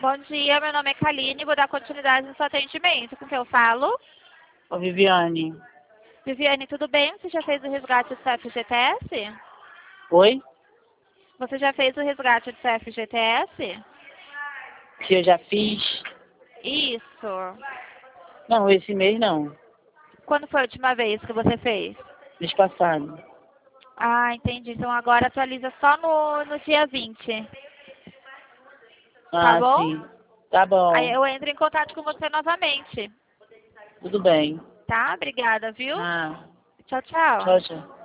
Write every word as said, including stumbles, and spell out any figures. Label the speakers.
Speaker 1: Bom dia, meu nome é Kaline, vou dar continuidade no seu atendimento. Com quem eu falo?
Speaker 2: Ô, Viviane.
Speaker 1: Viviane, tudo bem? Você já fez o resgate do C F G T S?
Speaker 2: Oi?
Speaker 1: Você já fez o resgate do C F G T S?
Speaker 2: Se eu já fiz?
Speaker 1: Isso.
Speaker 2: Não, esse mês não.
Speaker 1: Quando foi a última vez que você fez?
Speaker 2: Mês passado.
Speaker 1: Ah, entendi. Então agora atualiza só no, no dia vinte.
Speaker 2: Ah,
Speaker 1: Tá bom?
Speaker 2: sim. Tá bom.
Speaker 1: Aí eu entro em contato com você novamente.
Speaker 2: Tudo bem.
Speaker 1: Tá? Obrigada, viu?
Speaker 2: Ah,
Speaker 1: Tchau, tchau.
Speaker 2: tchau, tchau.